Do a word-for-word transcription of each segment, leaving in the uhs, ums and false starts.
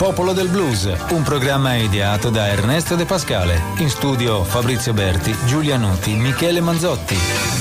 Popolo del Blues, un programma ideato da Ernesto De Pascale. In studio Fabrizio Berti, Giulia Nuti, Michele Manzotti.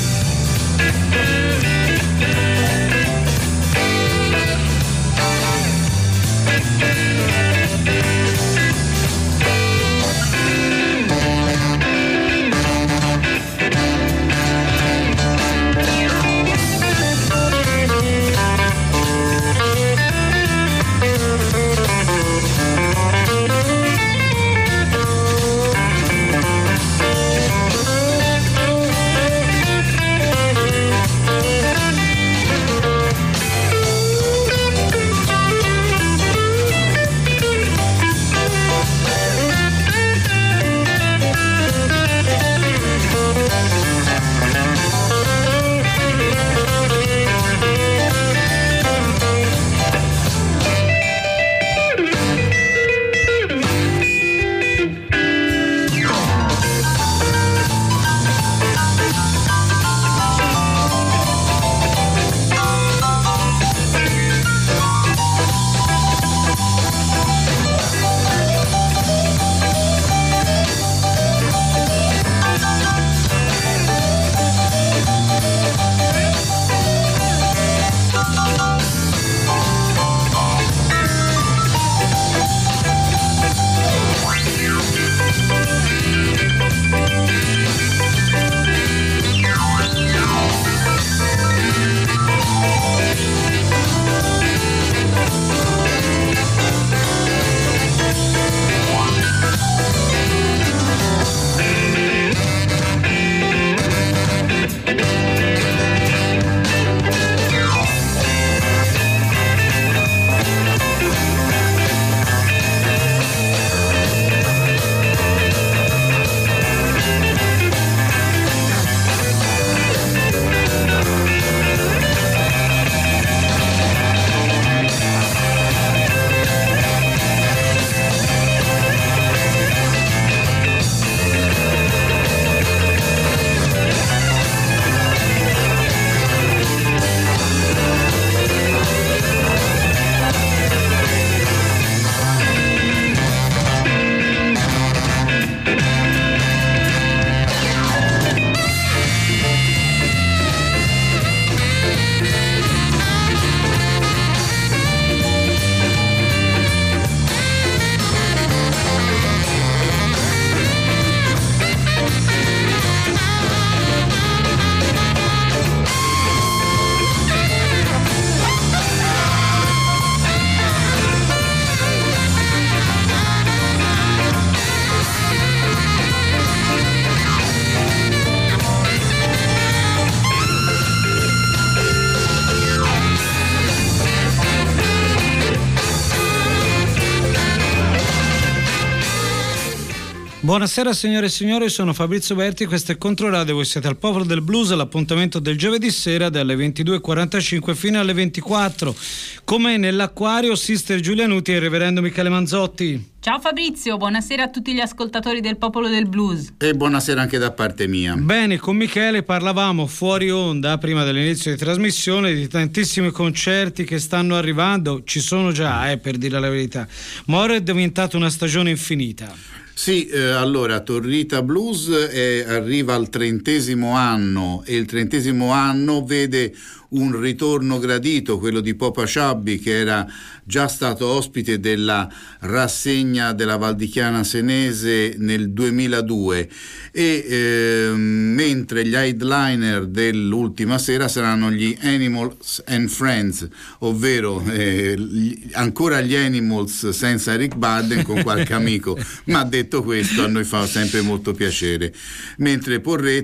Buonasera signore e signori, sono Fabrizio Berti, questo è Controradio, voi siete al Popolo del Blues, l'appuntamento del giovedì sera dalle ventidue e quarantacinque fino alle ventiquattro. Come nell'acquario, Sister Giulia Nuti e il reverendo Michele Manzotti. Ciao Fabrizio, buonasera a tutti gli ascoltatori del Popolo del Blues. E buonasera anche da parte mia. Bene, con Michele parlavamo fuori onda, prima dell'inizio di trasmissione, di tantissimi concerti che stanno arrivando, ci sono già, eh, per dire la verità, ma ora è diventata una stagione infinita. Sì, eh, allora Torrita Blues eh, arriva al trentesimo anno e il trentesimo anno vede un ritorno gradito, quello di Popa Sciabbi, che era già stato ospite della rassegna della Valdichiana Senese nel duemiladue e eh, mentre gli headliner dell'ultima sera saranno gli Animals and Friends, ovvero eh, gli, ancora gli Animals senza Eric Burdon con qualche amico, ma detto questo a noi fa sempre molto piacere. Mentre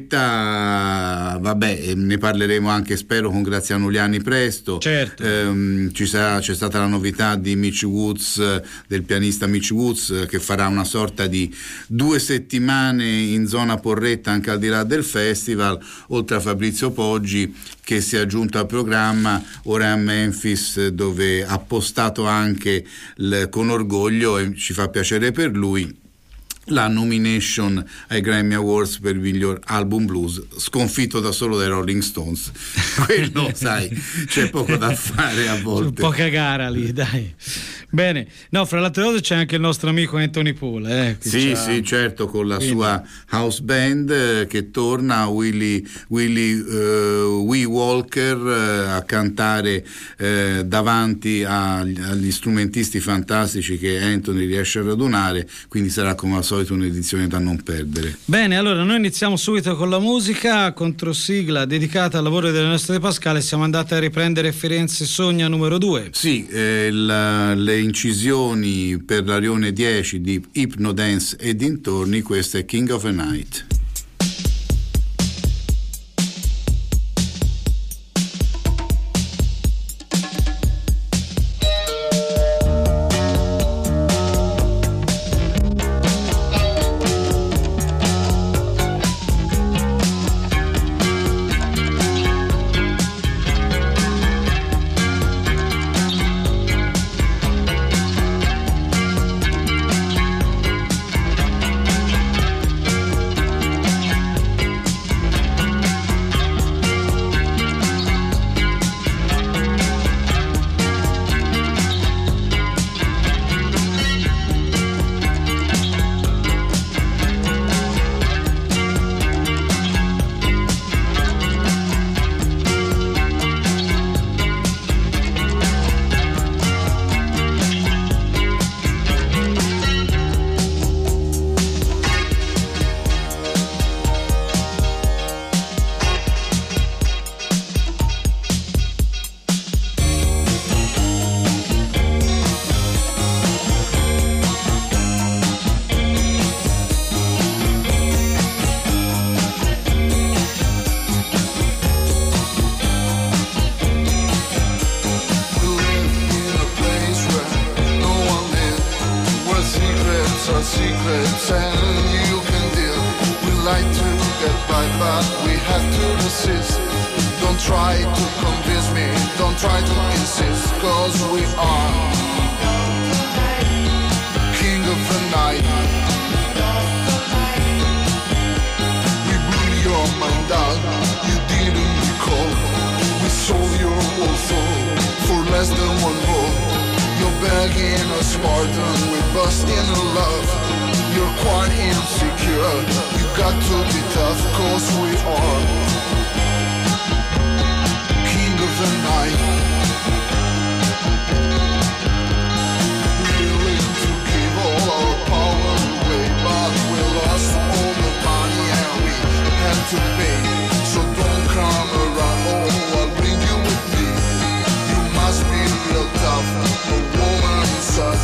Porretta, vabbè, ne parleremo anche spero con Graziano Uliani presto. Certo. Ehm, ci sarà, c'è stata la novità di Mitch Woods, del pianista Mitch Woods, che farà una sorta di due settimane in zona Porretta anche al di là del festival, oltre a Fabrizio Poggi che si è aggiunto al programma, ora è a Memphis dove ha postato anche il, con orgoglio, e ci fa piacere per lui, la nomination ai Grammy Awards per miglior album blues, sconfitto da solo dai Rolling Stones. Quello, sai, c'è poco da fare a volte. Poca gara lì, dai. Bene, no, fra le altre cose c'è anche il nostro amico Anthony Paul. Eh, sì, c'ha... sì, certo, con la Quindi. sua house band eh, che torna, Willie, Willie uh, Wee Walker uh, a cantare uh, davanti agli, agli strumentisti fantastici che Anthony riesce a radunare, quindi sarà come al solito un'edizione da non perdere. Bene, allora noi iniziamo subito con la musica, controsigla dedicata al lavoro delle nostre De Pascale. Siamo andati a riprendere Firenze Sogna numero due. Sì, eh, la, le incisioni per la Rione dieci di Hypnodance e dintorni. Questa è King of a Night.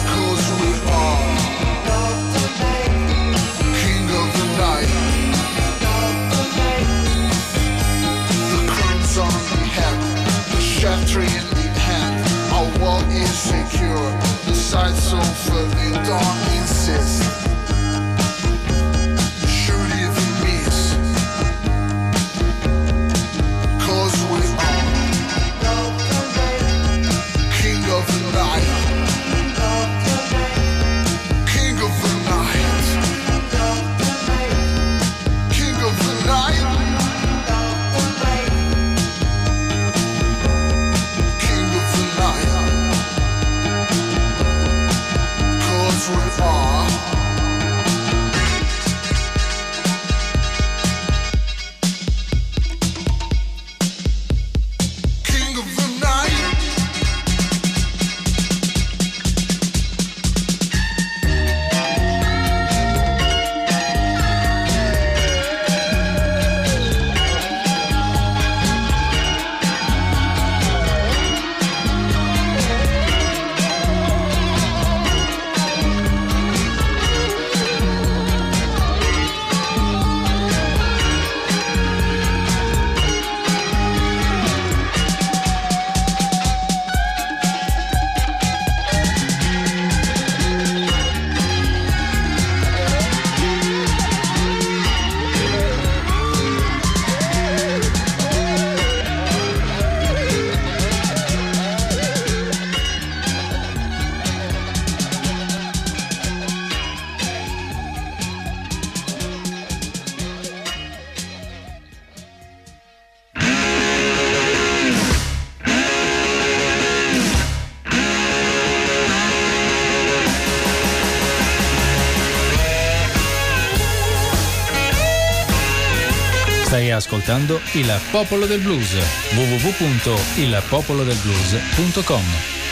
King of the night. Stai ascoltando Il Popolo del Blues, w w w punto il popolo del blues punto com.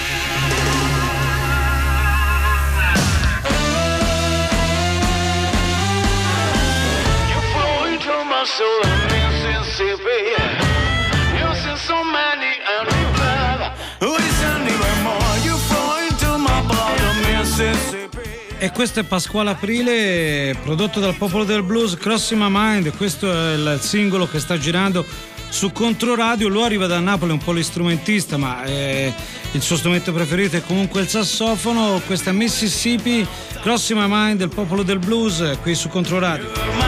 E questo è Pasquale Aprile, prodotto dal Popolo del Blues, Crossing My Mind. Questo è il singolo che sta girando su Controradio. Lui arriva da Napoli, è un polistrumentista, ma eh, il suo strumento preferito è comunque il sassofono. Questa è Mississippi, Crossing My Mind del Popolo del Blues, qui su Controradio.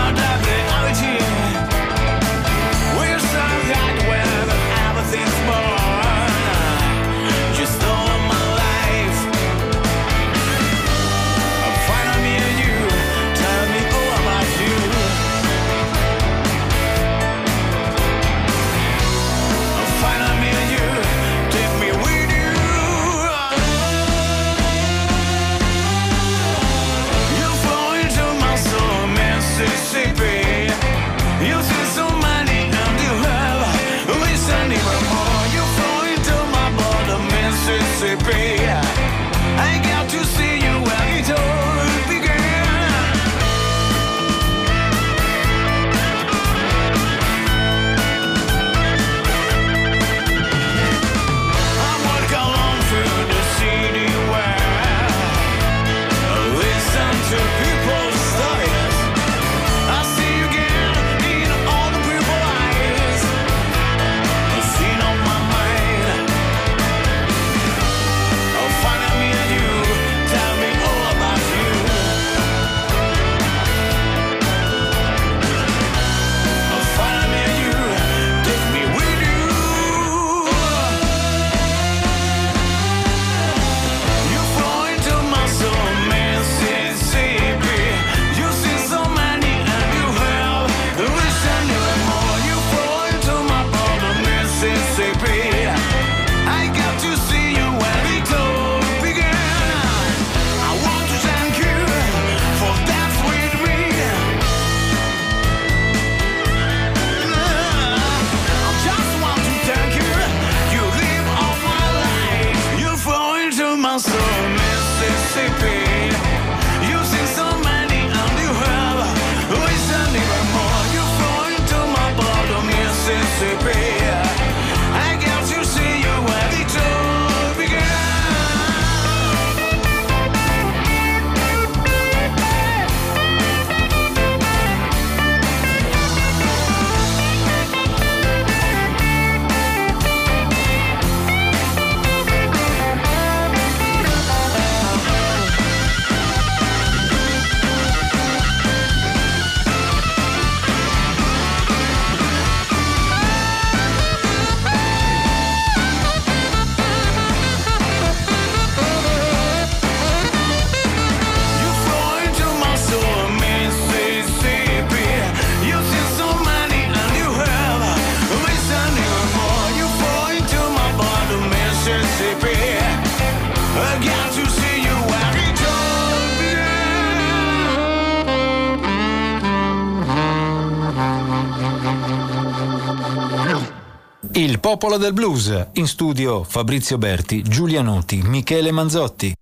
Il Popolo del Blues, in studio Fabrizio Berti, Giulia Nuti, Michele Manzotti.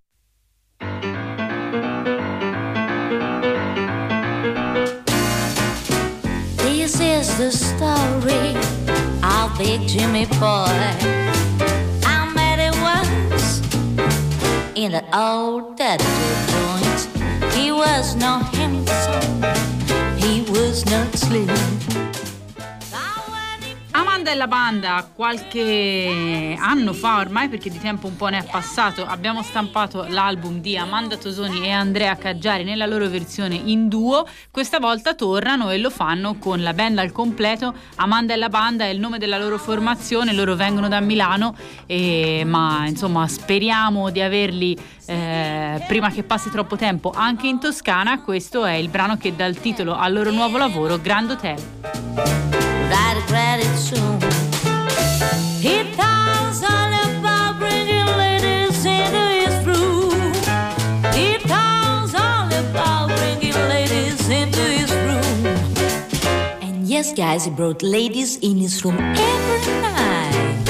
This is the story of Big Jimmy Boy. I met him once in the old dirty joint. He was not handsome, he was not slim. Amanda e la banda, qualche anno fa ormai, perché di tempo un po' ne è passato, abbiamo stampato l'album di Amanda Tosoni e Andrea Caggiari nella loro versione in duo. Questa volta tornano e lo fanno con la band al completo. Amanda e la banda è il nome della loro formazione, loro vengono da Milano, e, ma insomma speriamo di averli eh, prima che passi troppo tempo anche in Toscana. Questo è il brano che dà il titolo al loro nuovo lavoro, Grand Hotel. I regret it soon. He talks all about bringing ladies into his room. He talks all about bringing ladies into his room. And Yes, guys, he brought ladies in his room every night.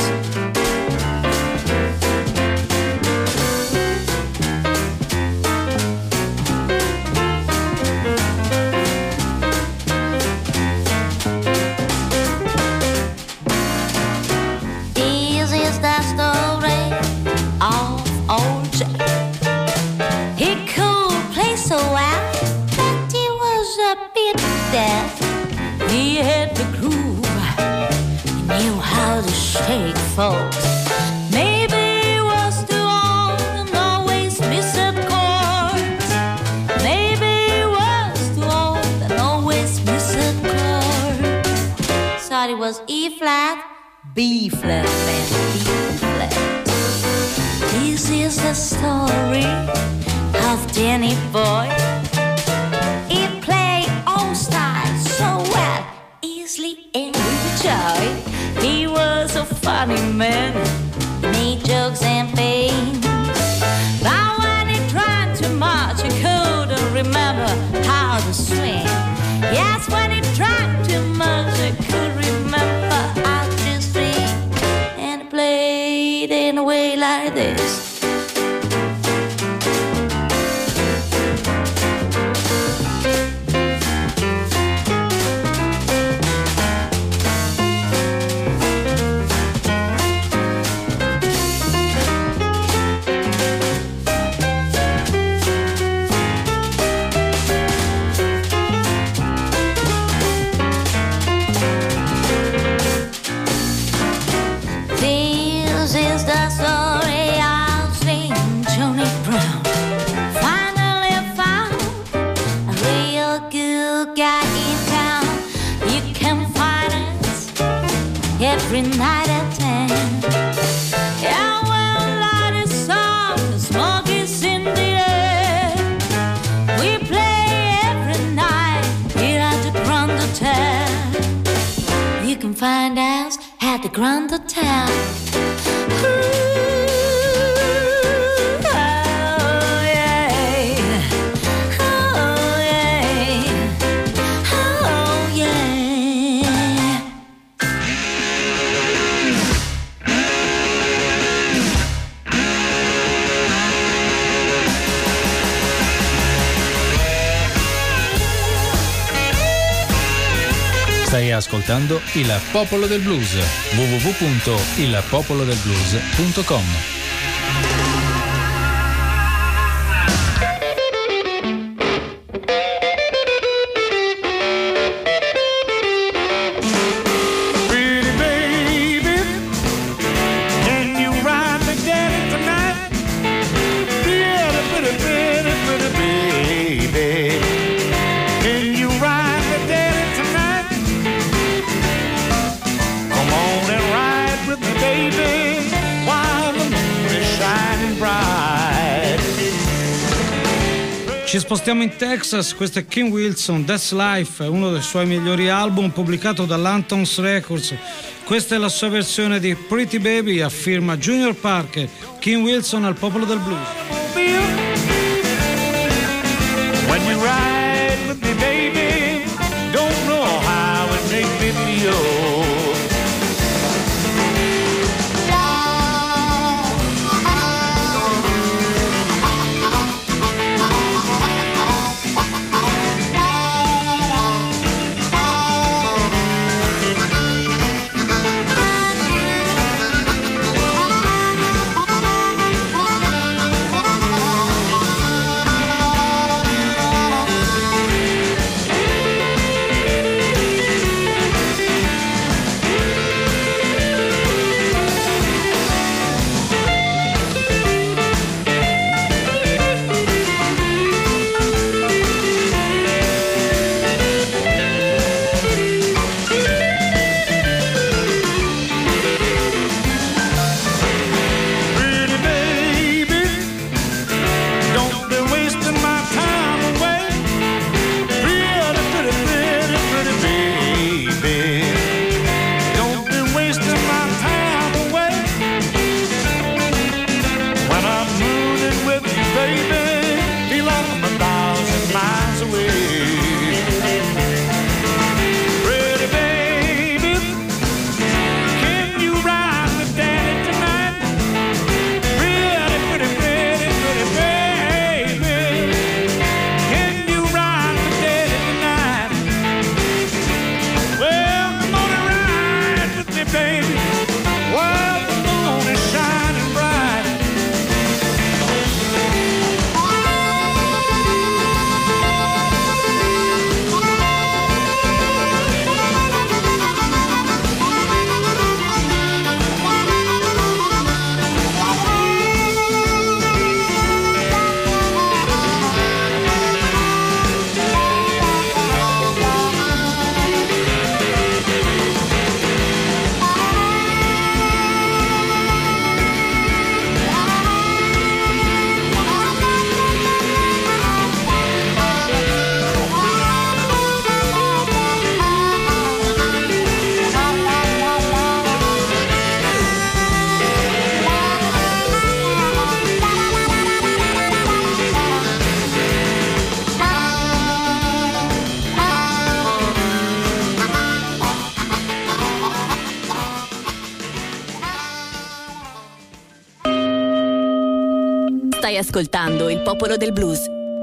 This is the story of old Jack. He could play so well, but he was a bit deaf. He had the groove, he knew how to shake folks. Maybe he was too old and always missed chords. Maybe he was too old and always missed chords. Thought it was E flat, B flat, man, B flat. This is the story of Danny Boy. He played all styles so well, easily and with joy. He was a funny man, he made jokes and pain. But when he drank too much, he couldn't remember how to swing. Yes, when he drank too much, he could remember how to swing. And he played in a way like this. this is the story of Slim Johnny Brown. Finally found a real good guy in town. You can find us every night at ten. Yeah, well, light is off, the smoke is in the air. We play every night here at the Grand Hotel. You can find us at the Grand Hotel. Ooh, oh yeah, oh yeah, oh yeah. Stai ascoltando Il Popolo del Blues, w w w punto il popolo del blues punto com. Pretty baby, can you ride the daddy tonight? Yeah, pretty, pretty, pretty baby, can you ride the daddy tonight? Come on and ride with me, baby, while the moon is shining bright. Ci spostiamo in Texas, questo è King Wilson, That's Life, è uno dei suoi migliori album pubblicato dall'Anthons Records. Questa è la sua versione di Pretty Baby a firma Junior Parker. King Wilson al Popolo del Blues. When you ride with me, baby, don't know how it makes me feel. Stai ascoltando Il Popolo del Blues.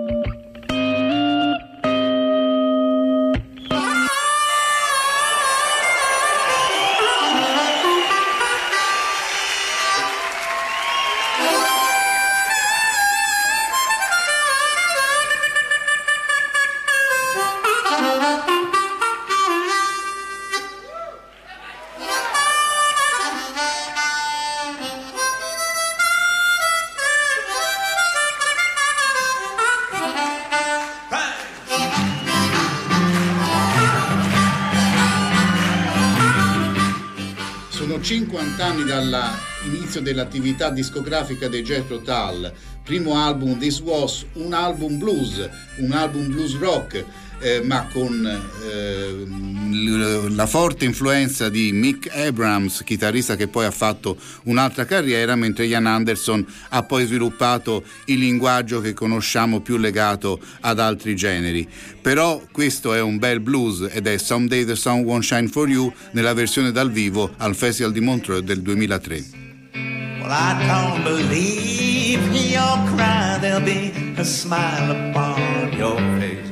cinquanta anni dall'inizio dell'attività discografica dei Jethro Tull. Primo album This Was, un album blues, un album blues rock, eh, ma con eh, la forte influenza di Mick Abrams, chitarrista che poi ha fatto un'altra carriera, mentre Ian Anderson ha poi sviluppato il linguaggio che conosciamo più legato ad altri generi. Però questo è un bel blues ed è Someday the Sun Won't Shine For You nella versione dal vivo al Festival di Montreux del duemilatré. Well, I don't believe you'll cry, there'll be a smile upon your face.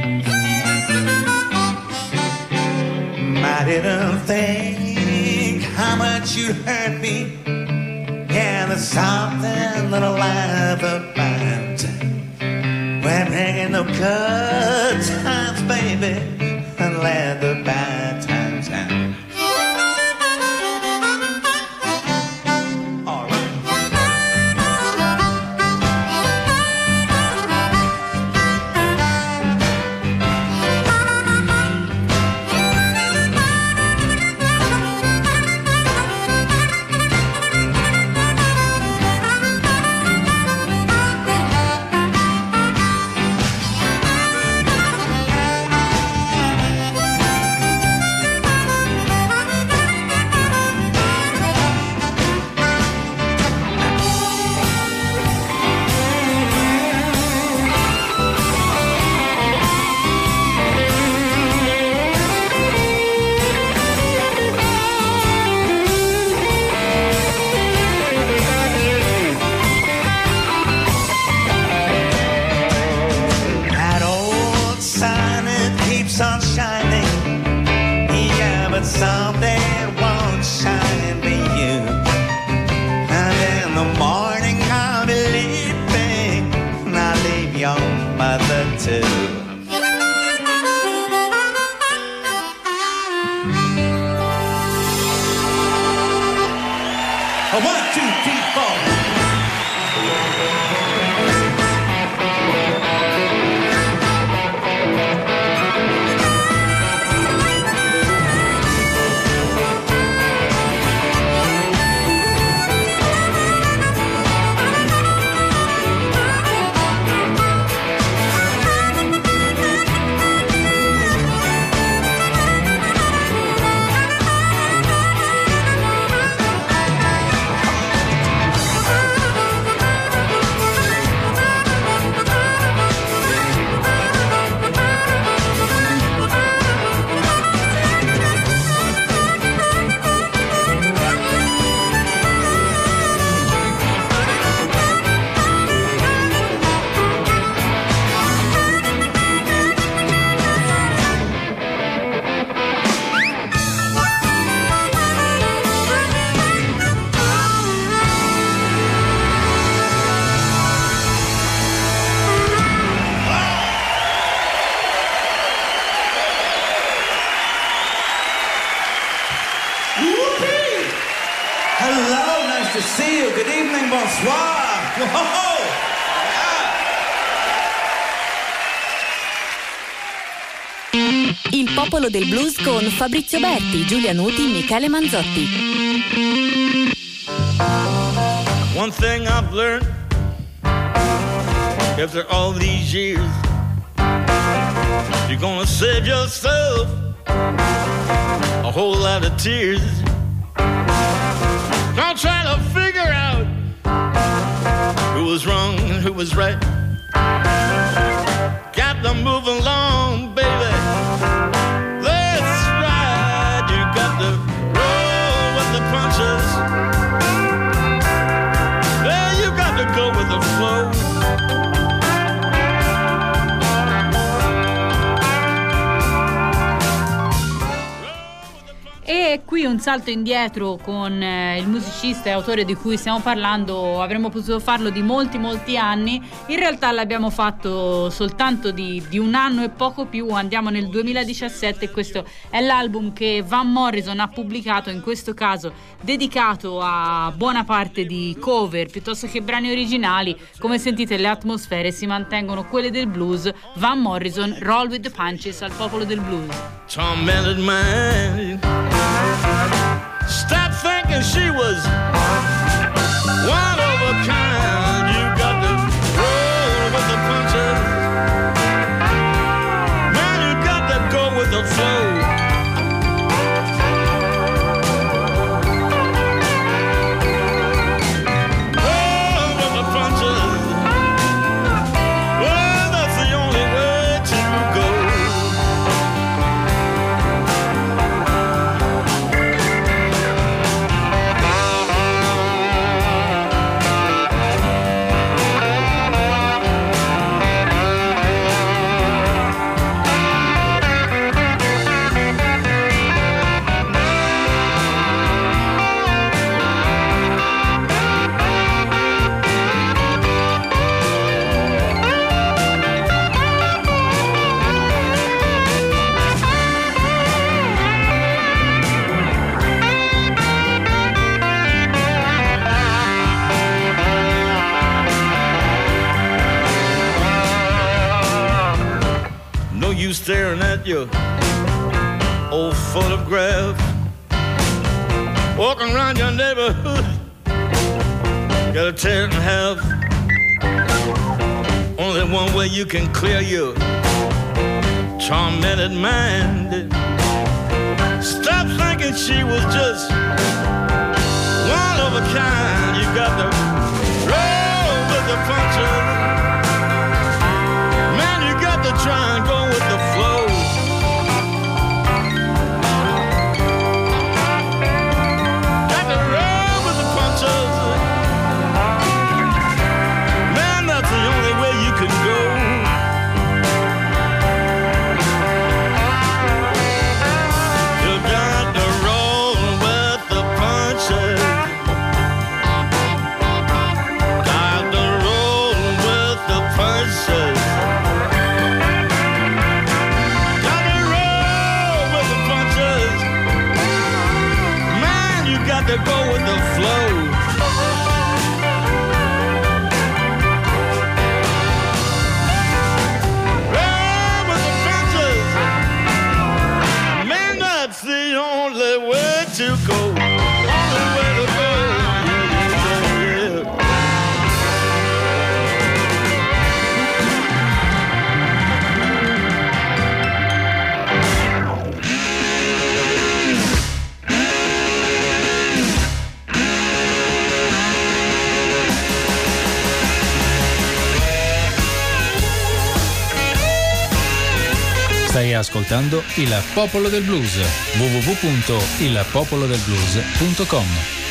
I didn't think how much you'd hurt me. Yeah, there's something that I laugh about when hanging no good times, baby, and let the bad times out. Il Popolo del Blues con Fabrizio Berti, Giulia Nuti, Michele Manzotti. One thing I've learned after all these years, you're gonna save yourself a whole lot of tears. Don't try to figure out who was wrong and who was right. Got to move along, baby. Let's ride. You got to roll with the punches. Well, you got to go with the flow. E qui un salto indietro con eh, il musicista e autore di cui stiamo parlando. Avremmo potuto farlo di molti molti anni, in realtà l'abbiamo fatto soltanto di, di un anno e poco più. Andiamo nel duemiladiciassette e questo è l'album che Van Morrison ha pubblicato, in questo caso dedicato a buona parte di cover piuttosto che brani originali. Come sentite, le atmosfere si mantengono quelle del blues. Van Morrison, Roll with the Punches al popolo del blues. Tormented man, stop thinking she was one of a kind. You got to roll with the punches, man, you got to go with the flow. You staring at your old photograph, walking around your neighborhood, gotta tear it in half. Only one way you can clear your tormented mind. Stop thinking she was just one of a kind. You got to roll with the punches, man, you got to try and go with the flow. Got to roll with the punches, man, that's the only way you can go. You got to roll with the punches, got to roll with the punches. To go with the flow. Roll with the punches, man, that's the only way to go. Only way to go. Yeah, yeah, yeah. Stai ascoltando Il Popolo del Blues, w w w punto il popolo del blues punto com.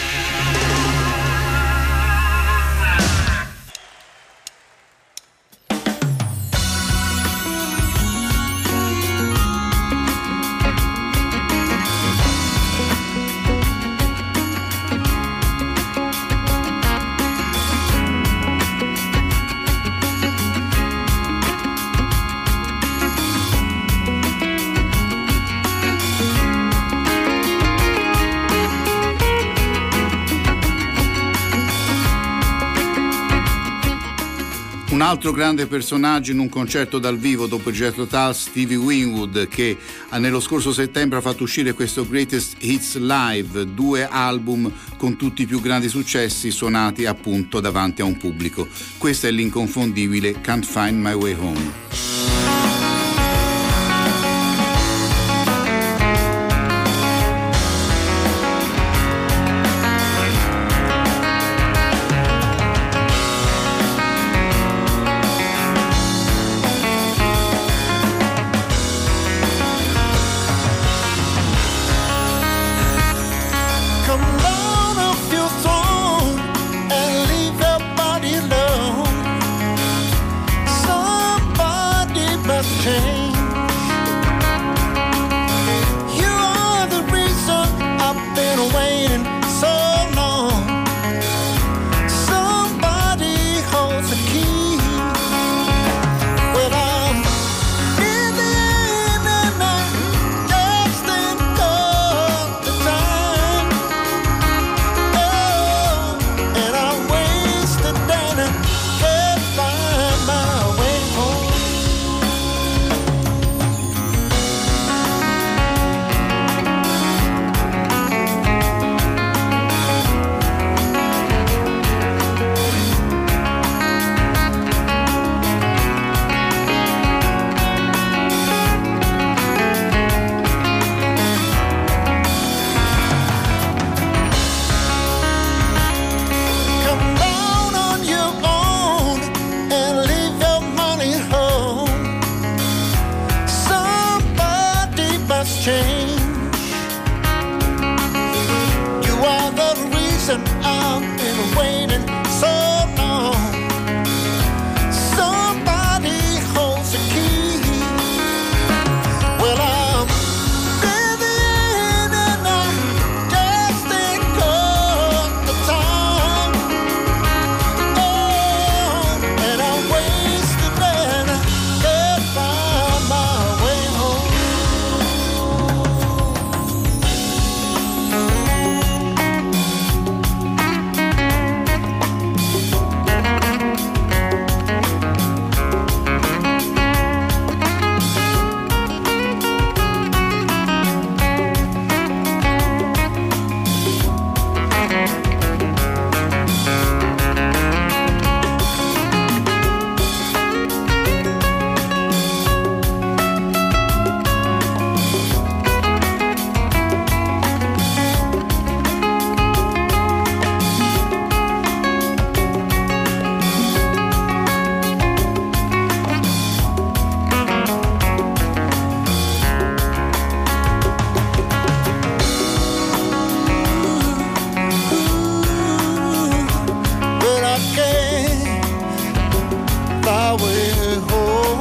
Un altro grande personaggio in un concerto dal vivo dopo Jethro Tull, Stevie Winwood, che nello scorso settembre ha fatto uscire questo Greatest Hits Live, due album con tutti i più grandi successi suonati appunto davanti a un pubblico. Questa è l'inconfondibile Can't Find My Way Home. Somebody change. You are the reason I've been waiting so long. Somebody holds the key. Well, I'm living and I just ain't got the time. Oh, and I wasted and I can't find my way home. But I can't my way home.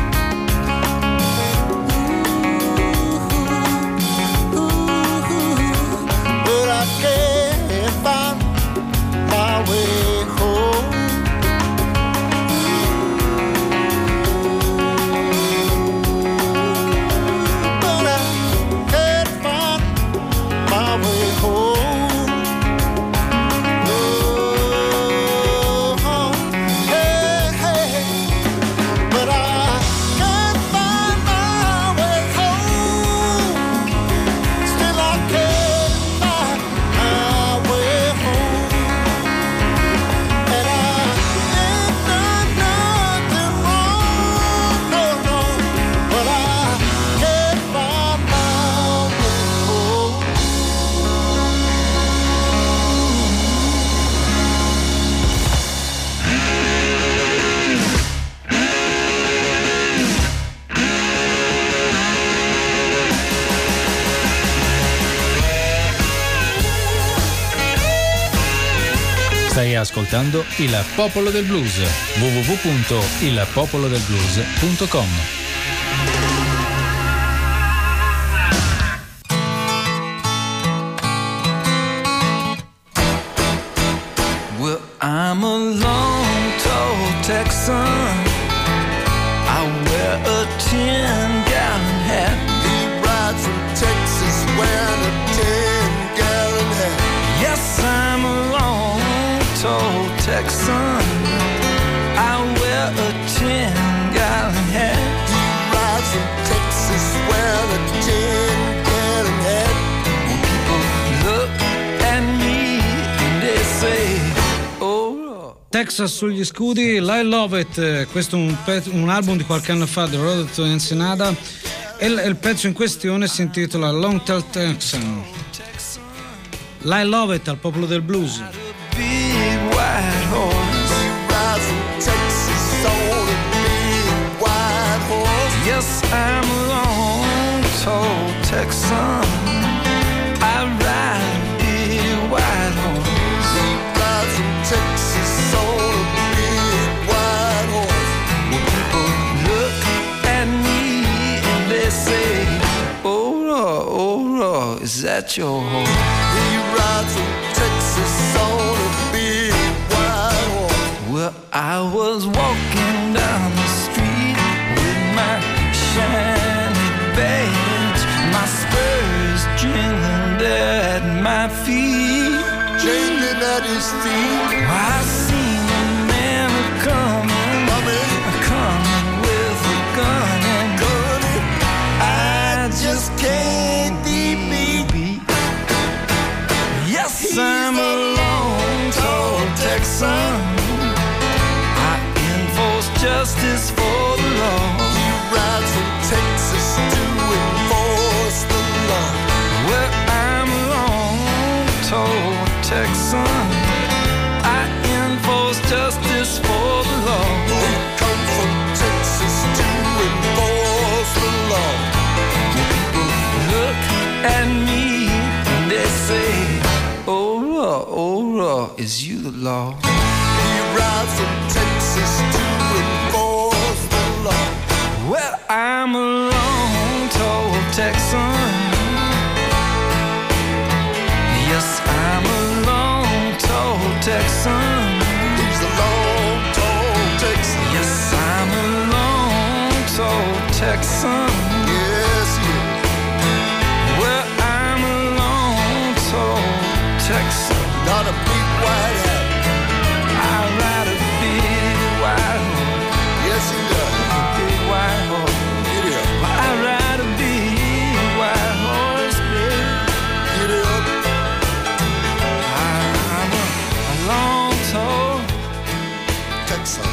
But I can't find my way home. But I can't find my way home. Oh, hey, hey. But I can't find my way home. Still I can't find my way home. And I ain't done nothing wrong, no, no. But I can't find my way home. Stai ascoltando Il Popolo del Blues. w w w punto il popolo del blues punto com. Well, I'm a long, tall Texan. I wear a ten-gallon hat. He rides from Texas wearing a ten-gallon hat. Yes, I'm a long, tall Texan. I wear a ten-gallon hat. He rides from Texas wearing a ten-gallon hat. When people look at me and they say, oh, Texas sugli scudi, I Love It, questo è un, pezzo, un album di qualche anno fa, The Road to Ensenada, e il, il pezzo in questione si intitola Long Tall Texan. I Love It al Popolo del Blues. big white horse. He rides from Texas on a big white horse. Yes, I'm a long, tall Texan. I ride a big white horse. He rides from Texas on a big white horse. When people look at me and they say, oh, Lord, oh, Lord, is that your horse? He rides from Texas on a big white horse. Well, I was walking down the street with my shiny badge, my spurs jingling there at my feet. Jingling at his feet. I seen a man coming, coming with a gun and gun. I just can't be beat. Yes, I'm a long, tall Texan. I enforce justice for the law. He rides from Texas to enforce the law. Well, I'm a long, tall Texan. I enforce justice for the law. He comes from Texas to enforce the law. People raw, oh raw, is you the law? He rides from Texas to enforce the law. Well, I'm a long-told Texan. Yes, I'm a long-told Texan. He's a long-told Texan. Yes, I'm a long-told Texan. Yes, he is. Well, I'm a long-told Texan. Got a big white hat. I ride a big white horse. Yes, he does. A big white horse. Get up. I ride a big white horse, baby. Get up. I'm a, a long-told Texan.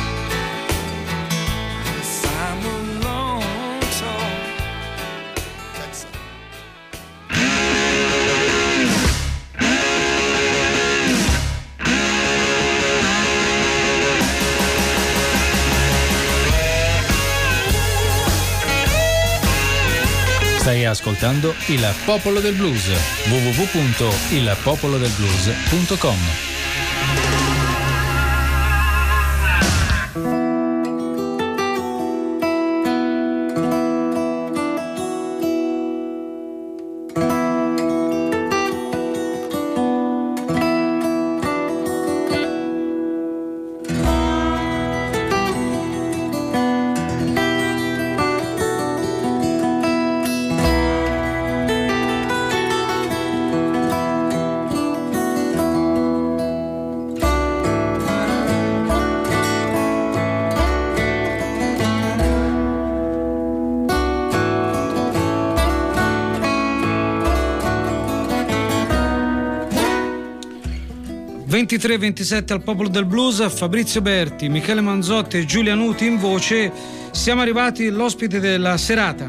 Yes, I'm a long-told Texan. Stai ascoltando Il Popolo del Blues. w w w punto il popolo del blues punto com. ventitré ventisette al Popolo del Blues, Fabrizio Berti, Michele Manzotti e Giulia Nuti in voce. Siamo arrivati all'ospite della serata.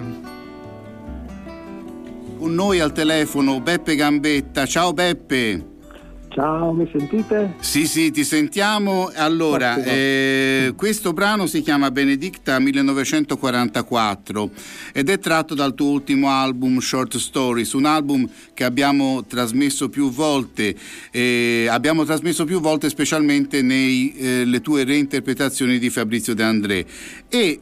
Con noi al telefono Beppe Gambetta. Ciao Beppe. Ciao, mi sentite? Sì, sì, ti sentiamo. Allora, eh, questo brano si chiama Benedicta millenovecentoquarantaquattro ed è tratto dal tuo ultimo album Short Stories, un album che abbiamo trasmesso più volte, eh, abbiamo trasmesso più volte specialmente nelle eh, tue reinterpretazioni di Fabrizio De André. E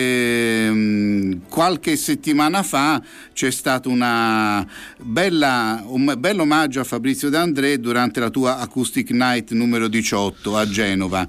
eh, qualche settimana fa c'è stato una bella, un bello omaggio a Fabrizio De André durante la tua Acoustic Night numero diciotto a Genova,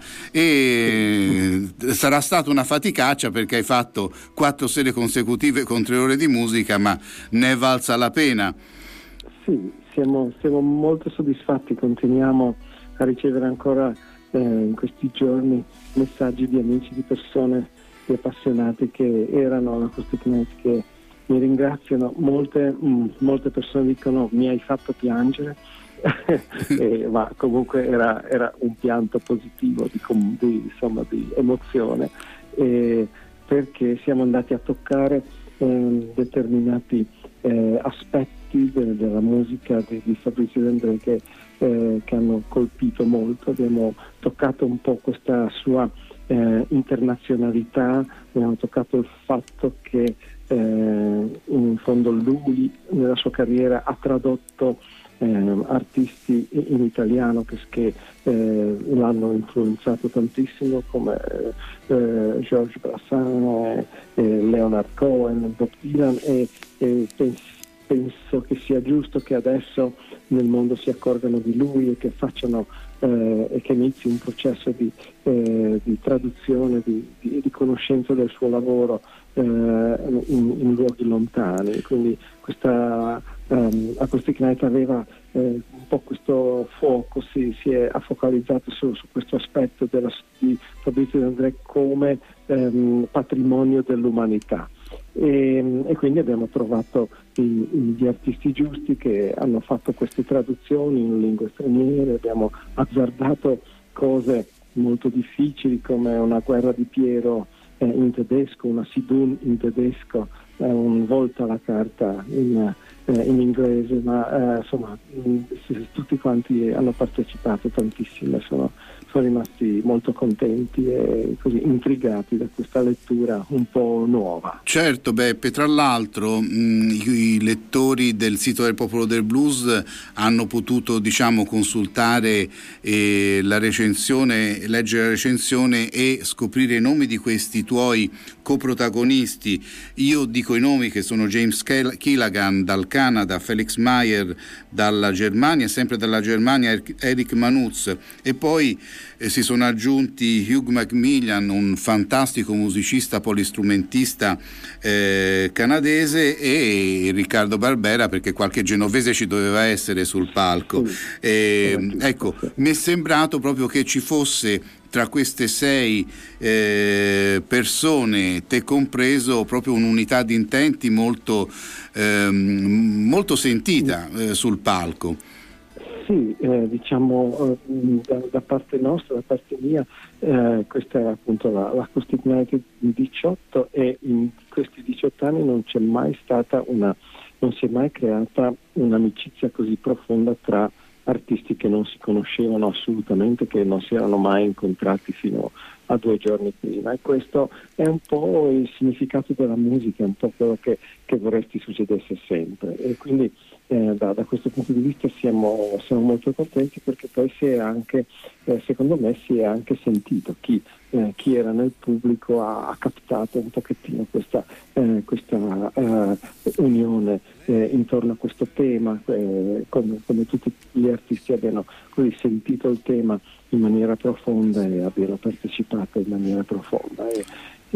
e sarà stata una faticaccia perché hai fatto quattro sere consecutive con tre ore di musica, ma ne è valsa la pena. Sì, siamo, siamo molto soddisfatti, continuiamo a ricevere ancora eh, in questi giorni messaggi di amici, di persone, di appassionati che erano all'Acoustic Night, che mi ringraziano. Molte, mh, molte persone dicono mi hai fatto piangere. e, ma comunque era, era un pianto positivo di, di, insomma, di emozione, e perché siamo andati a toccare eh, determinati eh, aspetti de, della musica di, di Fabrizio De André che, eh, che hanno colpito molto. Abbiamo toccato un po' questa sua eh, internazionalità, abbiamo toccato il fatto che eh, in fondo lui nella sua carriera ha tradotto Eh, artisti in italiano che, che eh, l'hanno influenzato tantissimo, come eh, George Brassens, eh, eh, Leonard Cohen, Bob Dylan, e, e pens- penso che sia giusto che adesso nel mondo si accorgano di lui e che facciano eh, e che inizi un processo di, eh, di traduzione, di, di, di conoscenza del suo lavoro eh, in, in luoghi lontani. Quindi questa um, Acoustic Night aveva eh, un po' questo fuoco, si, si è focalizzato su, su questo aspetto della, di Fabrizio De André come um, patrimonio dell'umanità. E, e quindi abbiamo trovato i, gli artisti giusti che hanno fatto queste traduzioni in lingue straniere, abbiamo azzardato cose molto difficili come una guerra di Piero in tedesco, una Sidun in tedesco, eh, un Volta alla carta in, eh, in inglese, ma eh, insomma mh, tutti quanti hanno partecipato tantissimo, sono, sono rimasti molto contenti e così intrigati da questa lettura un po' nuova. Certo, Beppe, tra l'altro mh, i lettori del sito del Popolo del Blues hanno potuto, diciamo, consultare eh, la recensione, leggere la recensione e scoprire i nomi di questi tuoi coprotagonisti. Io dico i nomi, che sono James Keelaghan dal Canada, Felix Meyer dalla Germania, sempre dalla Germania Eric Manuz, e poi eh, si sono aggiunti Hugh Macmillan, un fantastico musicista polistrumentista eh, canadese, e Riccardo Barbera, perché qualche genovese ci doveva essere sul palco. E, ecco, mi è sembrato proprio che ci fosse tra queste sei eh, persone, te compreso, proprio un'unità di intenti molto, ehm, molto sentita eh, sul palco. Sì, eh, diciamo eh, da, da parte nostra, da parte mia, eh, questa è appunto la, la Acoustic diciotto, e in questi diciotto anni non c'è mai stata una, non si è mai creata un'amicizia così profonda tra artisti che non si conoscevano assolutamente, che non si erano mai incontrati fino a due giorni prima, e questo è un po' il significato della musica, è un po' quello che, che vorresti succedesse sempre, e quindi eh, da, da questo punto di vista siamo, siamo molto contenti, perché poi si è anche, eh, secondo me si è anche sentito chi, eh, chi era nel pubblico ha, ha captato un pochettino questa, eh, questa eh, unione eh, intorno a questo tema, eh, come, come tutti gli artisti abbiano così sentito il tema in maniera profonda e abbiano partecipato in maniera profonda, e,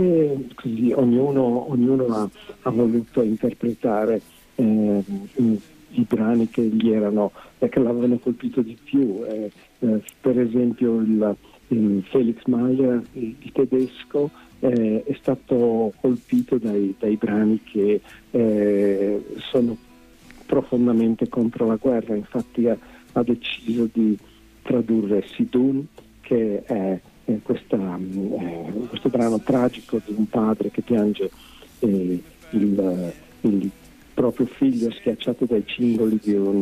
e così ognuno, ognuno ha, ha voluto interpretare eh, i, i brani che gli erano, eh, che l'avevano colpito di più. Eh, eh, per esempio il, il Felix Meyer, il, il tedesco, eh, è stato colpito dai, dai brani che eh, sono profondamente contro la guerra, infatti ha, ha deciso di tradurre Sidun, che è, è questa, eh, questo brano tragico di un padre che piange eh, il, il proprio figlio schiacciato dai cingoli di un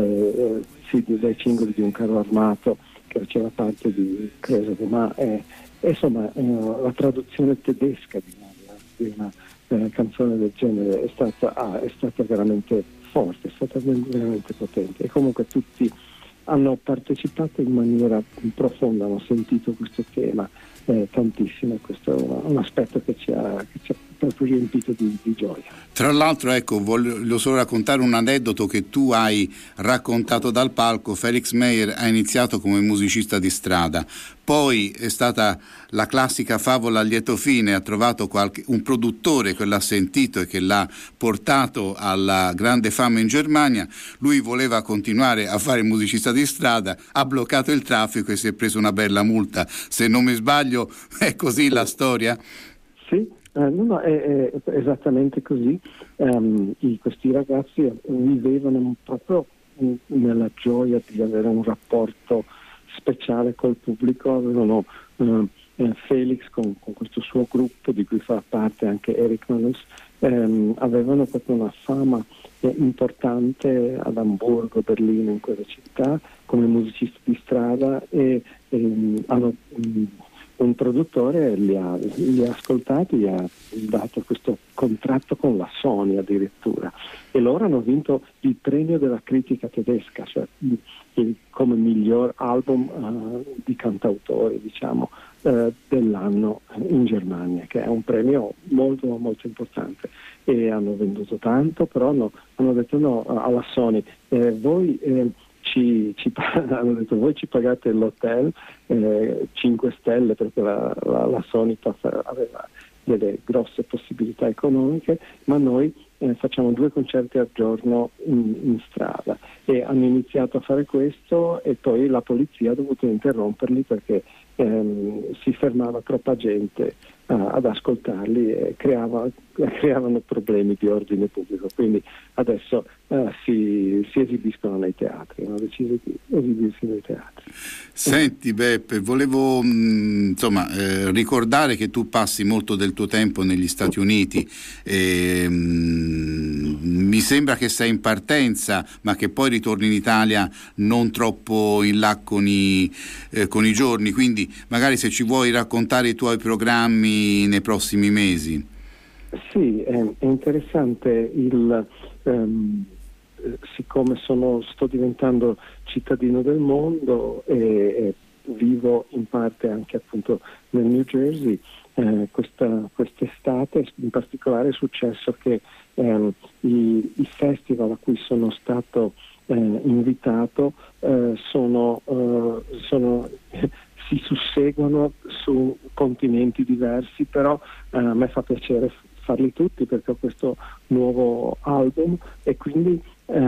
eh, sì, dai cingoli di un carro armato che faceva parte di Cresa de Ma. Eh, insomma, eh, la traduzione tedesca di una, di una eh, canzone del genere è stata, ah, è stata veramente forte, è stata veramente potente, e comunque tutti hanno partecipato in maniera profonda, hanno sentito questo tema eh, tantissimo, questo è un, un aspetto che ci ha, che ci ha proprio riempito di, di gioia. Tra l'altro, ecco, voglio solo raccontare un aneddoto che tu hai raccontato dal palco. Felix Meyer ha iniziato come musicista di strada, poi è stata la classica favola a lieto fine, ha trovato qualche, un produttore che l'ha sentito e che l'ha portato alla grande fama in Germania. Lui voleva continuare a fare il musicista di strada, ha bloccato il traffico e si è preso una bella multa. Se non mi sbaglio, è così la storia? Sì. Eh, no, no, è, è esattamente così. Um, i, questi ragazzi vivevano proprio nella gioia di avere un rapporto speciale col pubblico. Avevano uh, eh, Felix con, con questo suo gruppo di cui fa parte anche Eric Manus, ehm, avevano proprio una fama eh, importante ad Amburgo, Berlino, in quelle città come musicisti di strada, e ehm, hanno mh, un produttore li ha, li ha ascoltati, gli ha dato questo contratto con la Sony addirittura, e loro hanno vinto il premio della critica tedesca, cioè il, come miglior album uh, di cantautori, diciamo, uh, dell'anno in Germania, che è un premio molto molto importante, e hanno venduto tanto, però hanno, hanno detto no alla Sony, eh, voi eh, Ci, ci, hanno detto voi ci pagate l'hotel eh, cinque stelle, perché la, la, la Sony aveva delle grosse possibilità economiche, ma noi eh, facciamo due concerti al giorno in, in strada, e hanno iniziato a fare questo, e poi la polizia ha dovuto interromperli perché ehm, si fermava troppa gente uh, ad ascoltarli e creava, creavano problemi di ordine pubblico. Quindi adesso eh, si, si esibiscono nei teatri, hanno deciso di esibirsi nei teatri. Senti Beppe, volevo mh, insomma eh, ricordare che tu passi molto del tuo tempo negli Stati Uniti e, mh, mi sembra che sei in partenza ma che poi ritorni in Italia non troppo in là con i, eh, con i giorni, quindi magari se ci vuoi raccontare i tuoi programmi nei prossimi mesi. Sì, è, è interessante il... Um, siccome sono, sto diventando cittadino del mondo e, e vivo in parte anche appunto nel New Jersey, eh, questa, quest'estate in particolare è successo che eh, i, i festival a cui sono stato eh, invitato eh, sono, eh, sono si susseguono su continenti diversi, però eh, a me fa piacere farli tutti perché ho questo nuovo album e quindi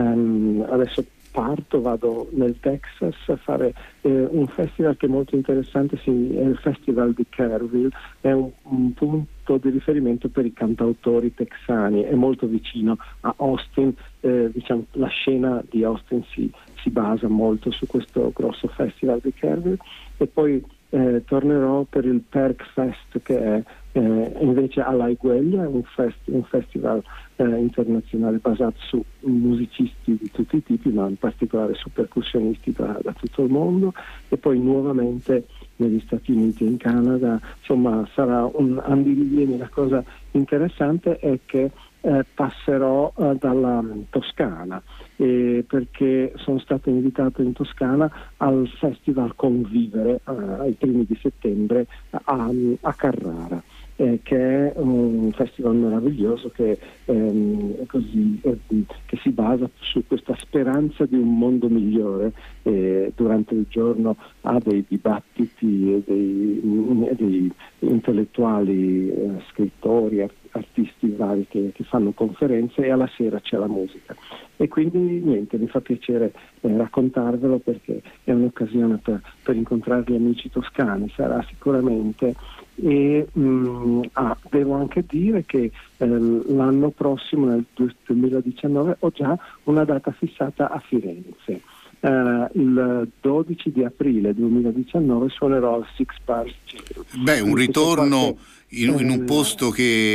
Um, adesso parto, vado nel Texas a fare eh, un festival che è molto interessante, sì, è il Festival di Kerrville, è un, un punto di riferimento per i cantautori texani, è molto vicino a Austin, eh, diciamo, la scena di Austin si, si basa molto su questo grosso Festival di Kerrville e poi eh, tornerò per il Perk Fest che è eh, invece a La Igueglia, un, fest- un festival eh, internazionale basato su musicisti di tutti i tipi, ma in particolare su percussionisti da, da tutto il mondo, e poi nuovamente negli Stati Uniti e in Canada. Insomma, sarà un andirivieni. La cosa interessante è che eh, passerò eh, dalla Toscana eh, perché sono stato invitato in Toscana al Festival Convivere eh, ai primi di settembre a, a Carrara. Eh, che è un festival meraviglioso che, ehm, così, eh, che si basa su questa speranza di un mondo migliore. Eh, durante il giorno ha dei dibattiti e dei, dei intellettuali, eh, scrittori, artisti vari che, che fanno conferenze, e alla sera c'è la musica. E quindi niente, mi fa piacere eh, raccontarvelo perché è un'occasione per, per incontrare gli amici toscani, sarà sicuramente. E mh, ah, devo anche dire che eh, l'anno prossimo, nel duemiladiciannove, ho già una data fissata a Firenze. Uh, il dodici di aprile duemiladiciannove suonerò al Six Bars Jail. Beh, un ritorno in, in un posto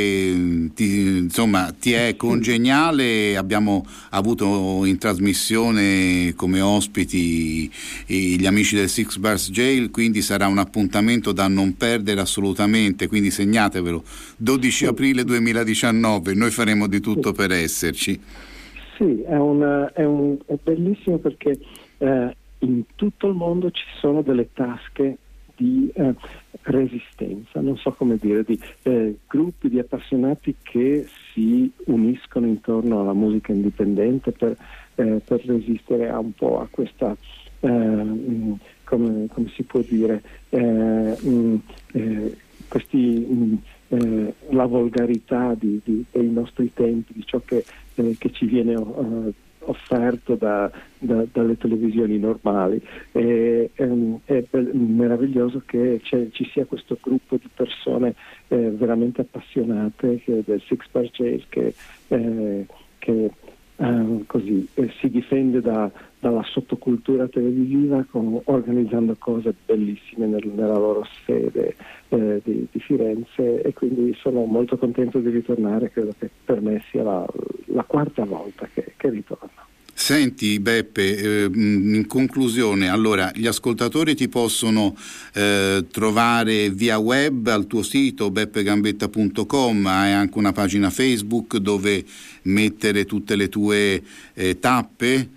che ti, insomma ti è congeniale. Abbiamo avuto in trasmissione come ospiti gli amici del Six Bars Jail, quindi sarà un appuntamento da non perdere assolutamente, quindi segnatevelo, dodici aprile duemiladiciannove, noi faremo di tutto per esserci. Sì, è, un, è, un, è bellissimo perché eh, in tutto il mondo ci sono delle tasche di eh, resistenza, non so come dire, di eh, gruppi di appassionati che si uniscono intorno alla musica indipendente per, eh, per resistere a un po' a questa, eh, mh, come, come si può dire, eh, mh, eh, questi... Mh, Eh, la volgarità di, di, dei nostri tempi, di ciò che, eh, che ci viene uh, offerto da, da, dalle televisioni normali. E, um, è be- meraviglioso che ci sia questo gruppo di persone eh, veramente appassionate che, del Six Bars Jail che, eh, che uh, così eh, si difende da, dalla sottocultura televisiva con, organizzando cose bellissime nel, nella loro sede eh, di, di Firenze, e quindi sono molto contento di ritornare. Credo che per me sia la, la quarta volta che, che ritorno. Senti Beppe, eh, in conclusione, allora gli ascoltatori ti possono eh, trovare via web al tuo sito beppe gambetta punto com, hai anche una pagina Facebook dove mettere tutte le tue eh, tappe?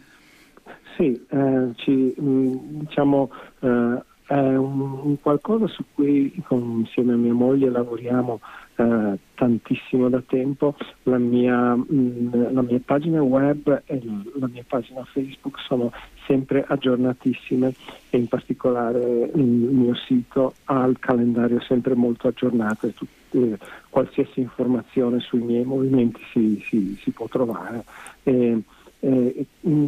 Sì, eh, ci, mh, diciamo eh, è un, un qualcosa su cui con, insieme a mia moglie lavoriamo eh, tantissimo da tempo. La mia, mh, la mia pagina web e la mia pagina Facebook sono sempre aggiornatissime, e in particolare il mio sito ha il calendario sempre molto aggiornato, e tutte, eh, qualsiasi informazione sui miei movimenti si, si, si può trovare. E, Eh,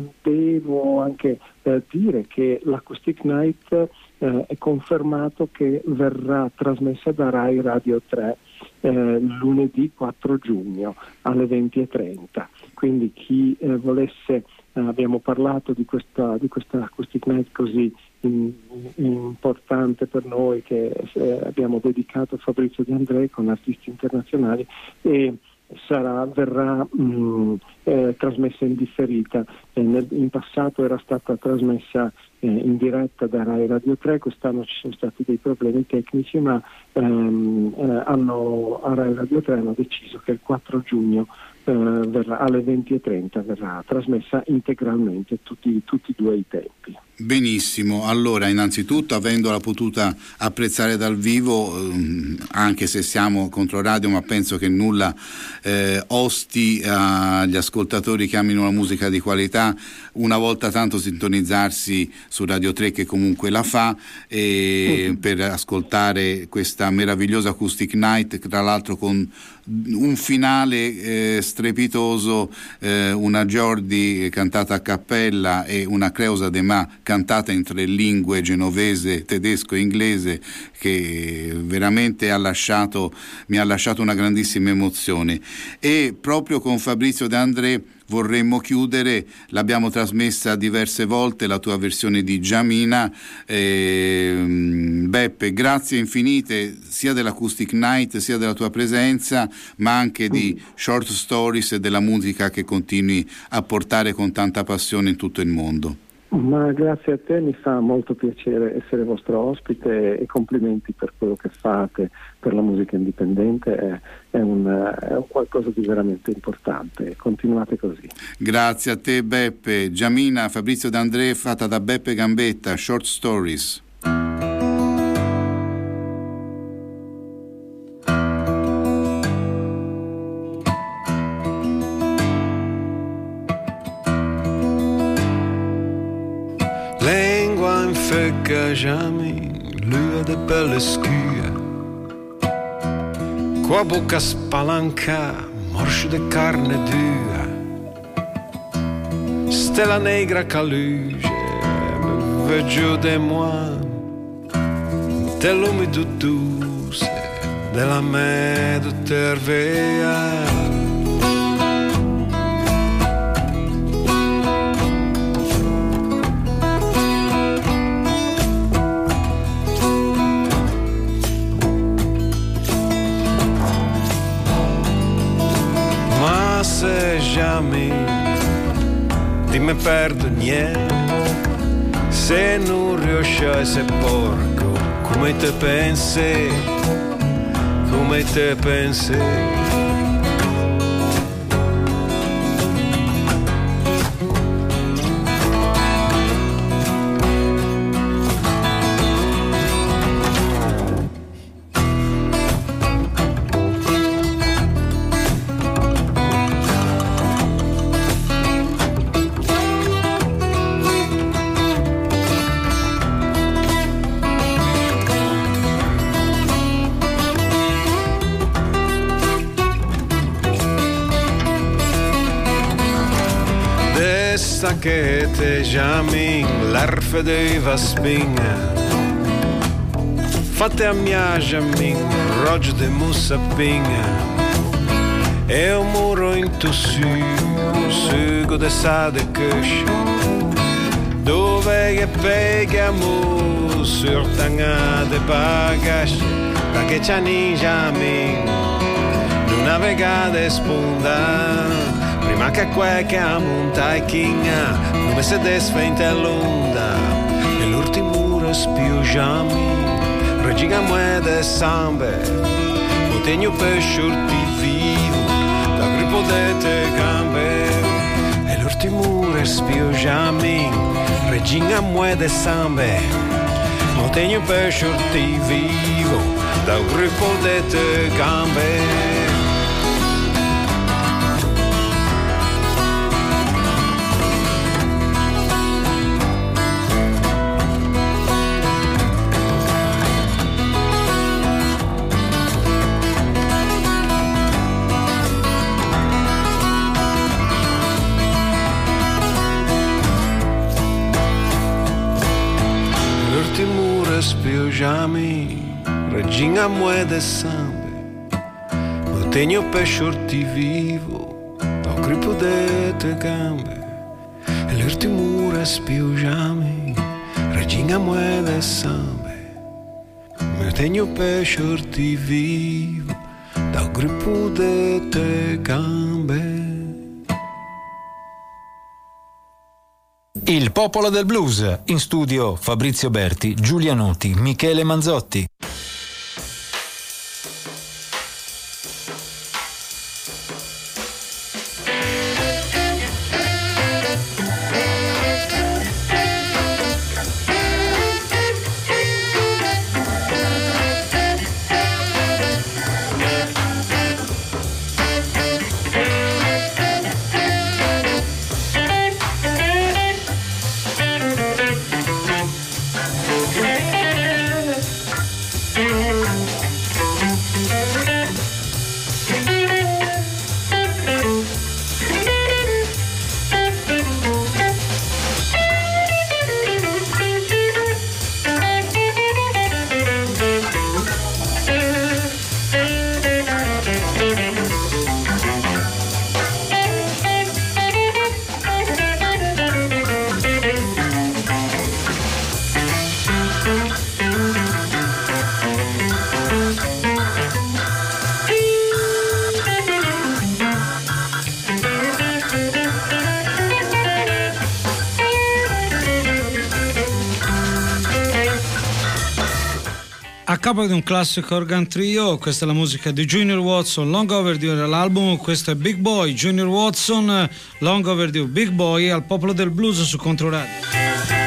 devo anche eh, dire che l'Acoustic Night eh, è confermato che verrà trasmessa da Rai Radio tre eh, lunedì quattro giugno alle venti e trenta, quindi chi eh, volesse, eh, abbiamo parlato di questa, di questa Acoustic Night così in, in, importante per noi, che eh, abbiamo dedicato a Fabrizio De André con artisti internazionali, e sarà, verrà mh, eh, trasmessa in differita. Eh, nel, in passato era stata trasmessa eh, in diretta da Rai Radio tre, quest'anno ci sono stati dei problemi tecnici, ma ehm, eh, hanno, a Rai Radio tre hanno deciso che il quattro giugno eh, verrà, alle venti e trenta verrà trasmessa integralmente tutti, tutti e due i tempi. Benissimo, allora innanzitutto, avendola potuta apprezzare dal vivo, ehm, anche se siamo Controradio, ma penso che nulla eh, osti agli ascoltatori che amino la musica di qualità una volta tanto sintonizzarsi su Radio tre, che comunque la fa, e mm. per ascoltare questa meravigliosa Acoustic Night, tra l'altro con un finale eh, strepitoso, eh, una Giordi cantata a cappella e una Creusa de Ma cantata in tre lingue, genovese, tedesco e inglese, che veramente ha lasciato, mi ha lasciato una grandissima emozione. E proprio con Fabrizio De André vorremmo chiudere, l'abbiamo trasmessa diverse volte, la tua versione di Jamina. eh, Beppe, grazie infinite sia dell'Acoustic Night sia della tua presenza, ma anche di Short Stories e della musica che continui a portare con tanta passione in tutto il mondo. Ma grazie a te, mi fa molto piacere essere vostro ospite, e complimenti per quello che fate per la musica indipendente, è, è, un, è un qualcosa di veramente importante, continuate così. Grazie a te Beppe. Jamina, Fabrizio De André, fatta da Beppe Gambetta, Short Stories. Jamais lua de pelle scure, qua bocca spalanca, morscio de carne dura, stella negra caluge, me veggio de moi, dell'umido douce, della me de tervea. Jamais di me perdo niente, se non riesci a essere porco come te pensi, come te pensi. Che te jamin l'arfe de vaspinga, fatte a mia jamin roggio de mussa pinga, e un muro in tu su sugo de sade cush, dove che pegamo sur tanga de bagage, perché c'ha ni jamin non navegade spunda. Prima che quel che ammonta e chinga, come se desfente l'onda, e l'ultimo respiro regiga moede sambe, o tegno per shorti vivo, da gruppo de te gambe, e l'ultimo respiro regiga moede sambe, o tegno per shorti vivo, da gruppo de te gambe. Spioggiami, regina muede sambe, lo tegno per shorti vivo, da grippo de te gambe e l'irti mura spiuggiami regina muove sambe mi tegno per shorti vivo dal grippo de te gambe. Il popolo del blues, in studio Fabrizio Berti, Giulia Nuti, Michele Manzotti. A capo di un classico organ trio, questa è la musica di Junior Watson, Long Overdue era l'album, questo è Big Boy, Junior Watson, Long Overdue, Big Boy al Popolo del Blues su Controradio.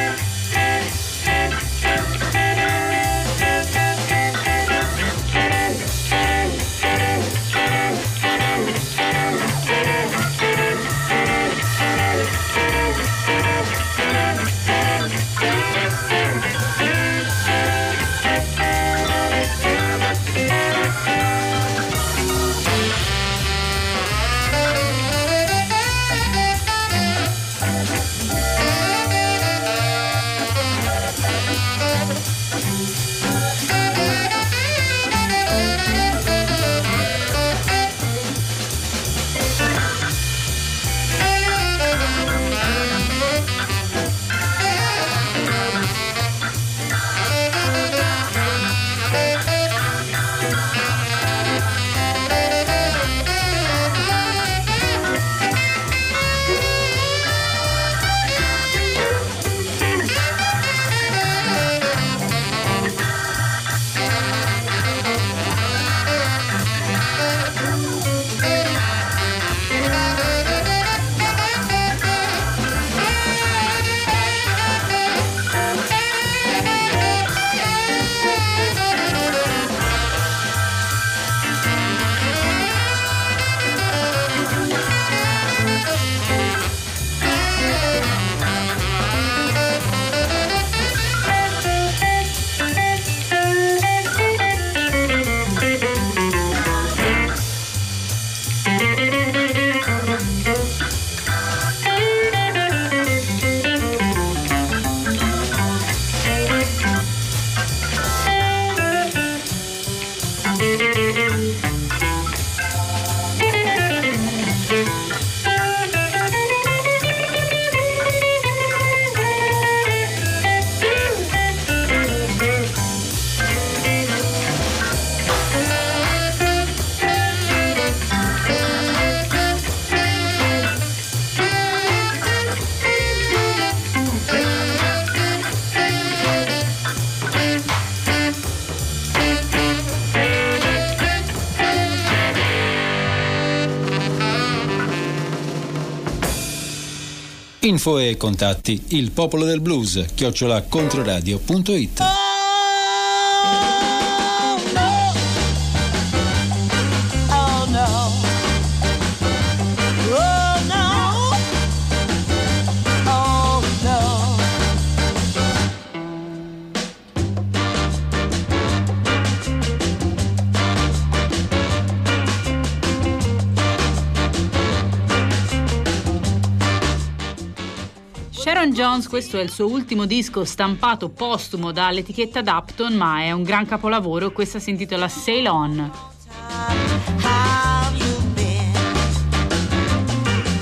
Info e contatti il popolo del blues chiocciola controradio punto it. Sharon Jones, questo è il suo ultimo disco stampato postumo dall'etichetta Dapton, ma è un gran capolavoro. Questa si intitola Sail On.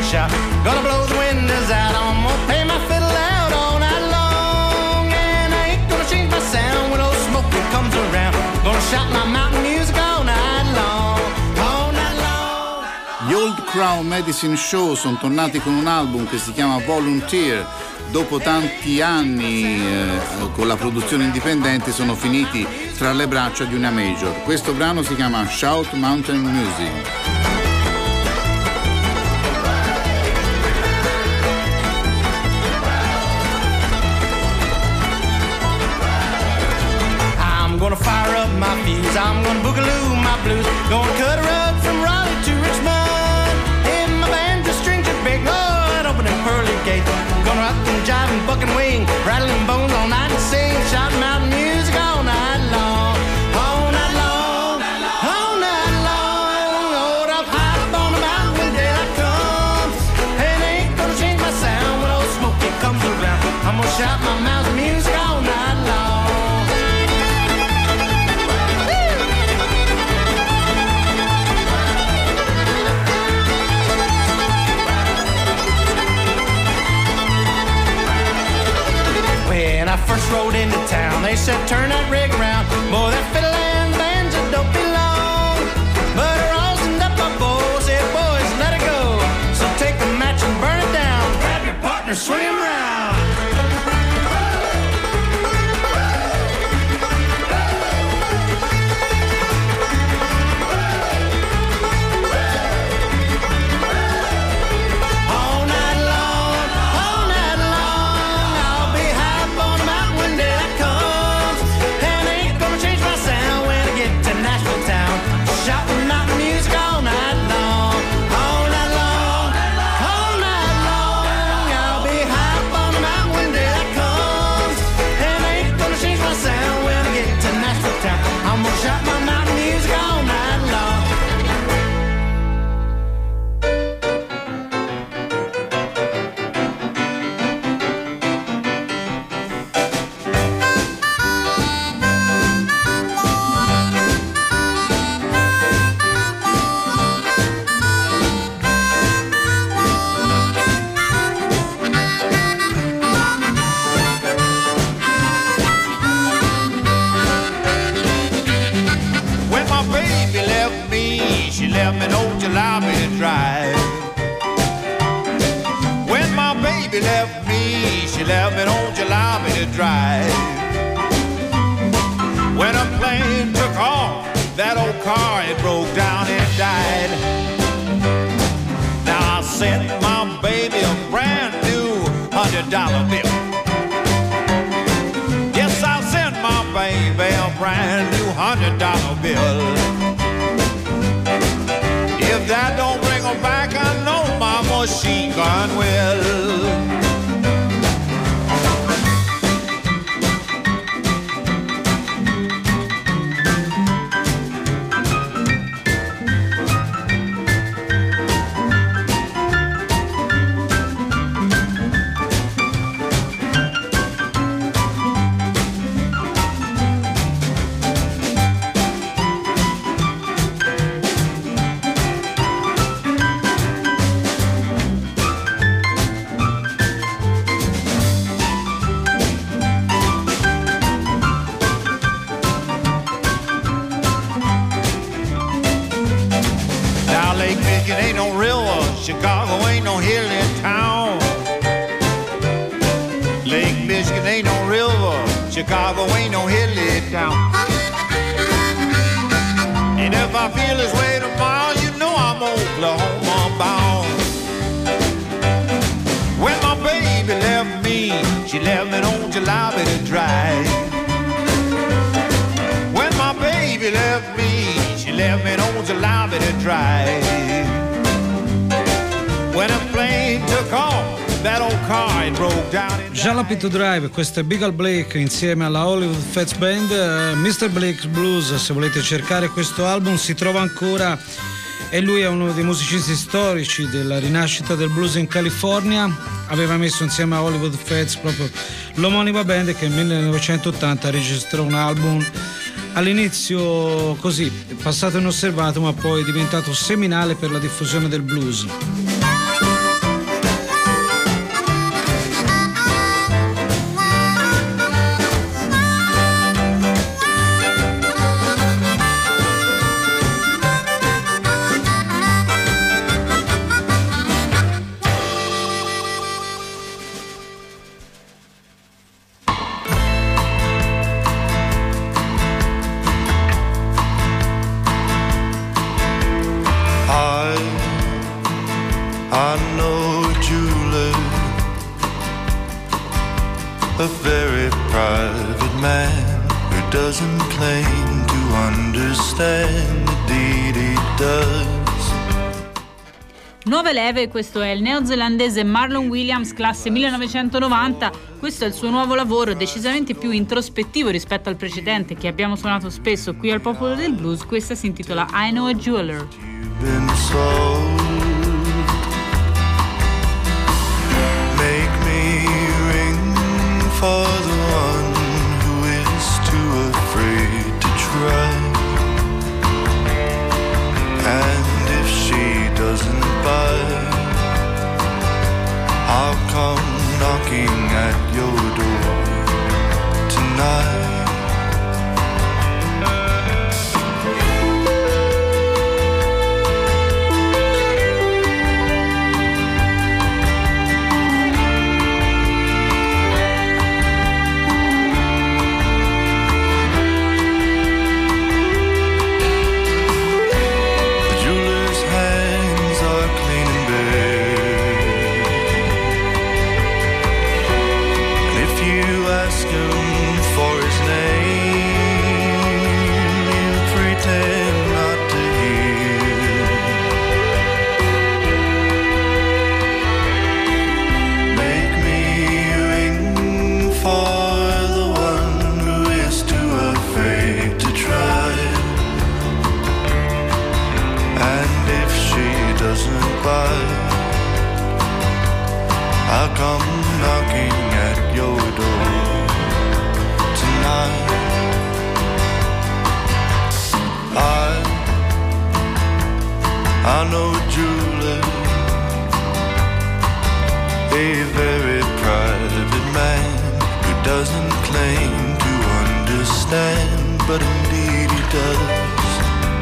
shout. Gonna blow the windows out, I'm gonna play my fiddle out all night long. And I ain't gonna change my sound when old Smokey comes around. Gonna shout my mountain music all night long, all night long. Gli Old Crow Medicine Show sono tornati con un album che si chiama Volunteer. Dopo tanti anni eh, con la produzione indipendente sono finiti tra le braccia di una major. Questo brano si chiama Shout Mountain Music. I'm gonna fire up my fuse, I'm gonna boogaloo my blues, gonna cut a rug from Raleigh to Richmond. In my banjo strings are big, Lord, open and pearly gates. Gonna rock and jive and buck and wing, rattling bones all night and sing, shouting mountain music all night long, all night long, all night long. Hold up high up on the mountain when daylight comes, and ain't gonna change my sound when old Smokey comes around. I'm gonna shout my mountain music all night long. When I first rode into town, they said turn that rig around. Boy, that fiddle and banjo don't belong. But I rosined up my bow, said boys, let it go. So take the match and burn it down. Grab your partner, swing him round. All night long, all night long, I'll be high up on the mountain when daylight comes. And I ain't gonna change my sound when I get to Nashville town. Shouting mountain music all night long, all night long, all night long. I'll be high up on the mountain when daylight comes. And I ain't gonna change my sound when I get to Nashville town. I'm gonna shout my mountain music all night long. When my baby left me, she left me no jalopy to drive. When my baby left me, she left me no jalopy to drive. When a plane took off, that old car, it broke down and died. Now I sent my baby a brand new hundred dollar bill. Yes, I sent my baby a brand new hundred dollar bill. If that don't bring her back, I know my machine gun will. Ain't no river, Chicago ain't no hilly town. Lake Michigan ain't no river, Chicago ain't no hilly town. And if I feel this way tomorrow, you know I'm Oklahoma bound. When my baby left me, she left me no jalopy to drive. When my baby left me, she left me no jalopy to drive. When a plane took off, that old car it broke down. Jalopy to Drive, questo è Bigal Blake insieme alla Hollywood Fats Band. uh, mister Blake's Blues, se volete cercare questo album si trova ancora, e lui è uno dei musicisti storici della rinascita del blues in California. Aveva messo insieme a Hollywood Fats proprio l'omonima band che nel millenovecentottanta registrò un album all'inizio così passato inosservato, ma poi diventato seminale per la diffusione del blues. a very private man who doesn't claim to understand, indeed he does. Nuove leve, questo è il neozelandese Marlon Williams, classe millenovecentonovanta. Questo è il suo nuovo lavoro, decisamente più introspettivo rispetto al precedente che abbiamo suonato spesso qui al Popolo del Blues. Questa si intitola I Know a Jeweler. Make me ring for the one who is too afraid to try. And if she doesn't buy, I'll come knocking at your door tonight. I'll come knocking at your door tonight. I, I know a jeweler, a very private man who doesn't claim to understand, but indeed he does.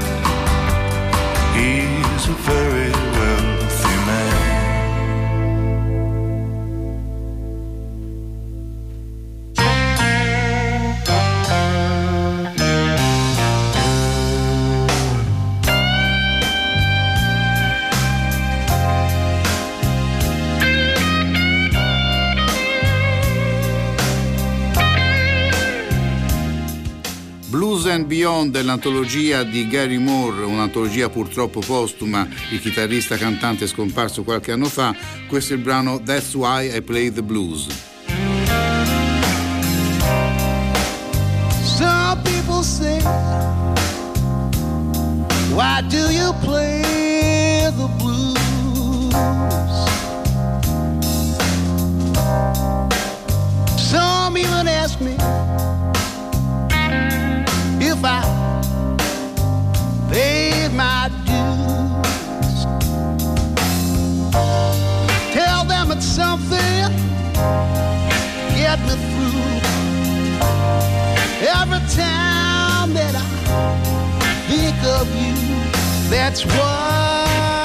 He's a very wealthy man. Blues and Beyond è l'antologia di Gary Moore, un'antologia purtroppo postuma, il chitarrista cantante scomparso qualche anno fa. Questo è il brano That's Why I Play the Blues. Some people say, why do you play the blues? Some even ask me if I paid my dues. Tell them it's something get me through. Every time that I think of you, that's why,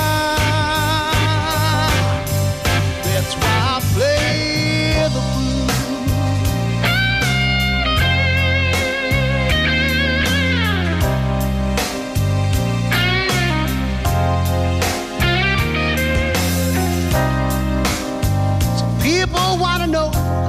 that's why I play the blues. People want to know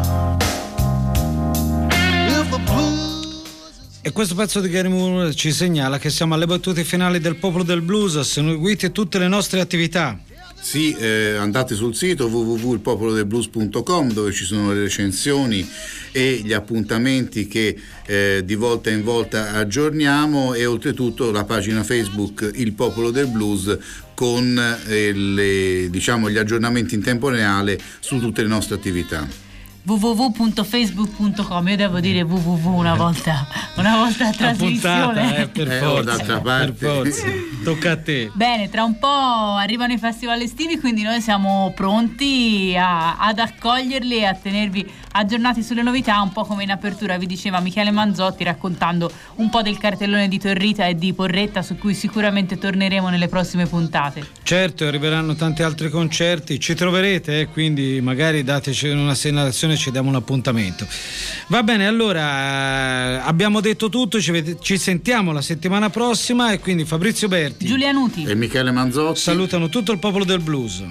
if the blues. E questo pezzo di Gary Moore ci segnala che siamo alle battute finali del Popolo del Blues. Seguite tutte le nostre attività. Sì, eh, andate sul sito w w w punto il popolo del blues punto com dove ci sono le recensioni e gli appuntamenti che eh, di volta in volta aggiorniamo, e oltretutto la pagina Facebook Il Popolo del Blues con eh, le, diciamo, gli aggiornamenti in tempo reale su tutte le nostre attività. w w w punto facebook punto com. Io devo dire www una volta, una volta a trasmissione. Puntata, eh, per Eh, forza, d'altra parte. per forza. Tocca a te. Bene, tra un po' arrivano i festival estivi, quindi noi siamo pronti a, ad accoglierli e a tenervi aggiornati sulle novità, un po' come in apertura vi diceva Michele Manzotti, raccontando un po' del cartellone di Torrita e di Porretta, su cui sicuramente torneremo nelle prossime puntate. Certo, arriveranno tanti altri concerti, ci troverete, eh, quindi magari dateci una segnalazione, ci diamo un appuntamento. Va bene, allora eh, abbiamo detto tutto, ci, ved- ci sentiamo la settimana prossima, e quindi Fabrizio Berti, Giulia Nuti e Michele Manzotti salutano tutto il popolo del blues.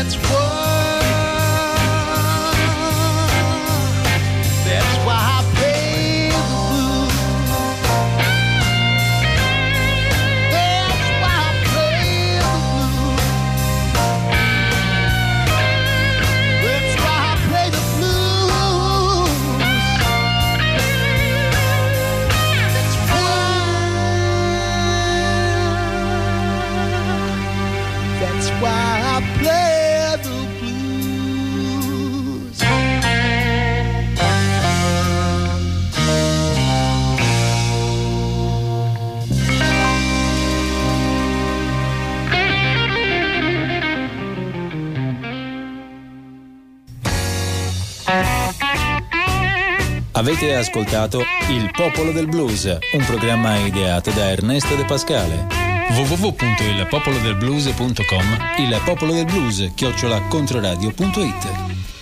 That's why, that's why I play the blues. That's why I play the blues. That's why I play the blues. That's why, that's why I play the blues. Avete ascoltato Il Popolo del Blues, un programma ideato da Ernesto De Pascale. w w w punto il popolo del blues punto com, il popolo del blues chiocciola controradio punto it.